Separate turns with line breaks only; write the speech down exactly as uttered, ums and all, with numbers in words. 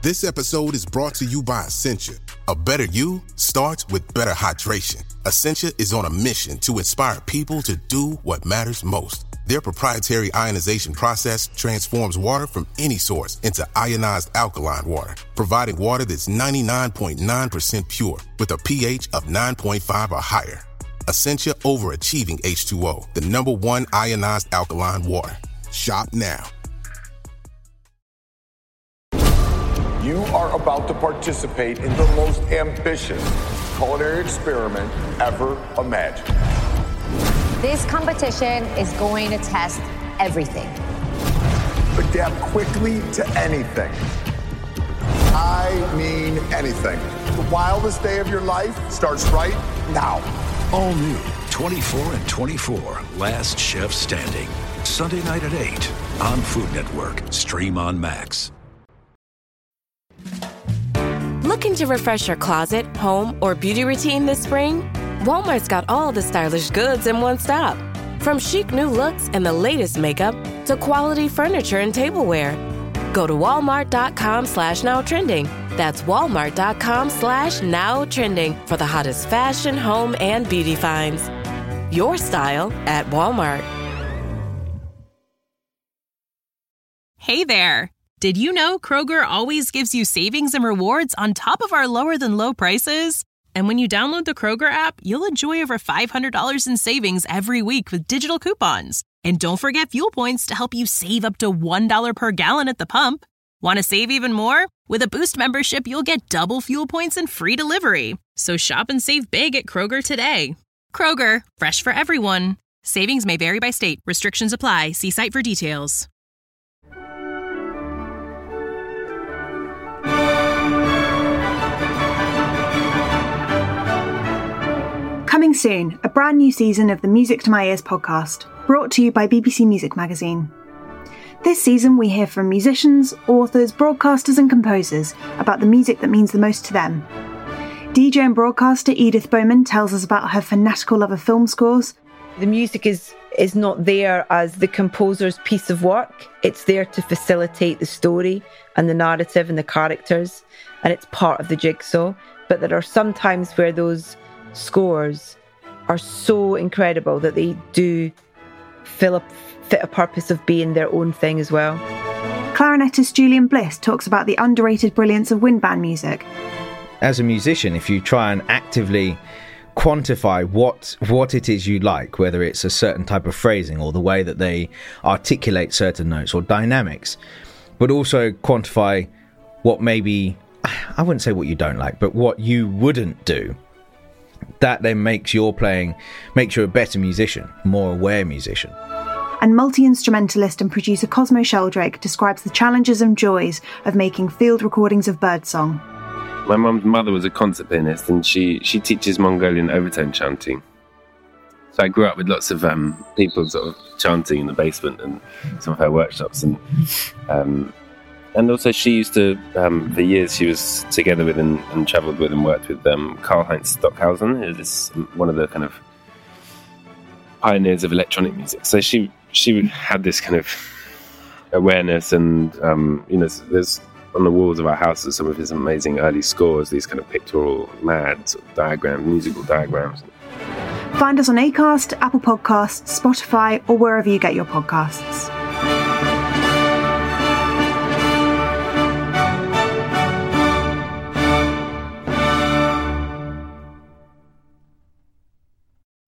This episode is brought to you by Essentia. A better you starts with better hydration. Essentia is on a mission to inspire people to do what matters most. Their proprietary ionization process transforms water from any source into ionized alkaline water, providing water that's ninety-nine point nine percent pure with a pH of nine point five or higher. Essentia overachieving H two O, the number one ionized alkaline water. Shop now.
You are about to participate in the most ambitious culinary experiment ever imagined.
This competition is going to test everything.
Adapt quickly to anything. I mean anything. The wildest day of your life starts right now.
All new twenty-four and twenty-four, Last Chef Standing. Sunday night at eight on Food Network. Stream on Max.
Looking to refresh your closet, home, or beauty routine this spring? Walmart's got all the stylish goods in one stop. From chic new looks and the latest makeup to quality furniture and tableware. Go to walmart.com slash now trending. That's walmart.com slash now trending for the hottest fashion, home, and beauty finds. Your style at Walmart.
Hey there. Did you know Kroger always gives you savings and rewards on top of our lower than low prices? And when you download the Kroger app, you'll enjoy over five hundred dollars in savings every week with digital coupons. And don't forget fuel points to help you save up to one dollar per gallon at the pump. Want to save even more? With a Boost membership, you'll get double fuel points and free delivery. So shop and save big at Kroger today. Kroger, fresh for everyone. Savings may vary by state. Restrictions apply. See site for details.
Coming soon, a brand new season of the Music to My Ears podcast, brought to you by B B C Music Magazine. This season we hear from musicians, authors, broadcasters and composers about the music that means the most to them. D J and broadcaster Edith Bowman tells us about her fanatical love of film scores.
The music is, is not there as the composer's piece of work. It's there to facilitate the story and the narrative and the characters, and it's part of the jigsaw. But there are some times where those scores are so incredible that they do fill up, fit a purpose of being their own thing as well.
Clarinetist Julian Bliss talks about the underrated brilliance of wind band music.
As a musician, if you try and actively quantify what what it is you like, whether it's a certain type of phrasing or the way that they articulate certain notes or dynamics, but also quantify what maybe, I wouldn't say what you don't like, but what you wouldn't do, that then makes your playing, makes you a better musician, more aware musician.
And multi-instrumentalist and producer Cosmo Sheldrake describes the challenges and joys of making field recordings of birdsong.
My mum's mother was a concert pianist, and she, she teaches Mongolian overtone chanting. So I grew up with lots of um, people sort of chanting in the basement and some of her workshops. And um, and also she used to, um, for years she was together with and, and travelled with and worked with um, Karl-Heinz Stockhausen, who is one of the kind of pioneers of electronic music. So she she had this kind of awareness, and um, you know, there's on the walls of our house there's some of his amazing early scores, these kind of pictorial, mad sort of diagrams, musical diagrams.
Find us on Acast, Apple Podcasts, Spotify, or wherever you get your podcasts.